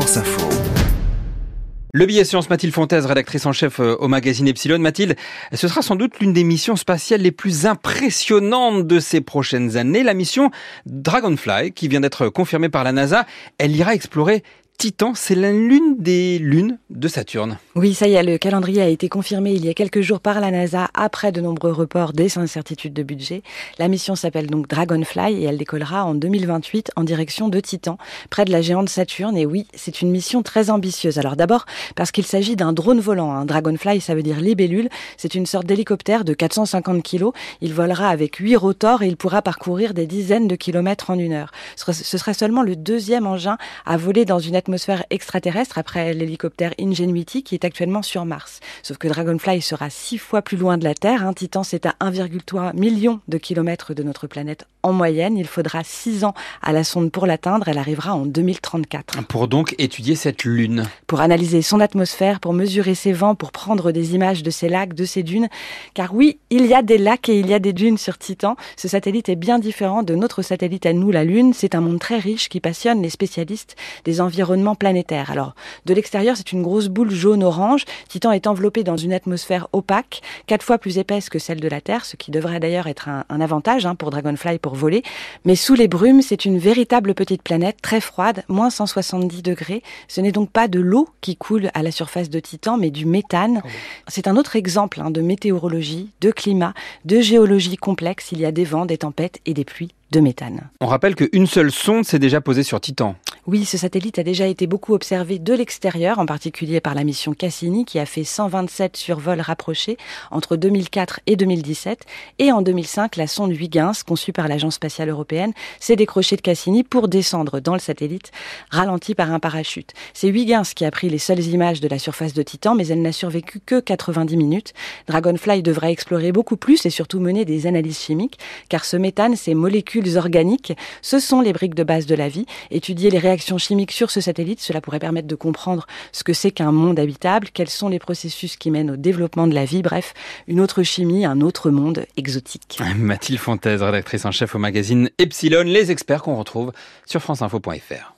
France Info. Le billet science, Mathilde Fontaise, rédactrice en chef au magazine Epsilon. Mathilde, ce sera sans doute l'une des missions spatiales les plus impressionnantes de ces prochaines années. La mission Dragonfly, qui vient d'être confirmée par la NASA, elle ira explorer Titan, c'est l'une des lunes de Saturne. Oui, ça y est, le calendrier a été confirmé il y a quelques jours par la NASA après de nombreux reports des incertitudes de budget. La mission s'appelle donc Dragonfly et elle décollera en 2028 en direction de Titan, près de la géante Saturne. Et oui, c'est une mission très ambitieuse. Alors d'abord, parce qu'il s'agit d'un drone volant. Dragonfly, ça veut dire libellule. C'est une sorte d'hélicoptère de 450 kg. Il volera avec 8 rotors et il pourra parcourir des dizaines de kilomètres en 1 heure. Ce serait seulement le deuxième engin à voler dans une atmosphère extraterrestre après l'hélicoptère Ingenuity qui est actuellement sur Mars. Sauf que Dragonfly sera 6 fois plus loin de la Terre. Titan, c'est à 1,3 million de kilomètres de notre planète en moyenne. Il faudra 6 ans à la sonde pour l'atteindre. Elle arrivera en 2034. Pour donc étudier cette lune. Pour analyser son atmosphère, pour mesurer ses vents, pour prendre des images de ses lacs, de ses dunes. Car oui, il y a des lacs et il y a des dunes sur Titan. Ce satellite est bien différent de notre satellite à nous, la Lune. C'est un monde très riche qui passionne les spécialistes des environnements planétaire. Alors, de l'extérieur, c'est une grosse boule jaune-orange. Titan est enveloppé dans une atmosphère opaque, 4 fois plus épaisse que celle de la Terre, ce qui devrait d'ailleurs être un avantage pour Dragonfly pour voler. Mais sous les brumes, c'est une véritable petite planète très froide, moins 170 degrés. Ce n'est donc pas de l'eau qui coule à la surface de Titan, mais du méthane. C'est un autre exemple de météorologie, de climat, de géologie complexe. Il y a des vents, des tempêtes et des pluies de méthane. On rappelle qu'une seule sonde s'est déjà posée sur Titan. Oui, ce satellite a déjà été beaucoup observé de l'extérieur, en particulier par la mission Cassini, qui a fait 127 survols rapprochés entre 2004 et 2017. Et en 2005, la sonde Huygens, conçue par l'Agence spatiale européenne, s'est décrochée de Cassini pour descendre dans le satellite, ralenti par un parachute. C'est Huygens qui a pris les seules images de la surface de Titan, mais elle n'a survécu que 90 minutes. Dragonfly devra explorer beaucoup plus et surtout mener des analyses chimiques, car ce méthane, ces molécules organiques, ce sont les briques de base de la vie. Étudier les réactions chimiques sur ce satellite, cela pourrait permettre de comprendre ce que c'est qu'un monde habitable, quels sont les processus qui mènent au développement de la vie, bref, une autre chimie, un autre monde exotique. Mathilde Fontaise, rédactrice en chef au magazine Epsilon, les experts qu'on retrouve sur franceinfo.fr.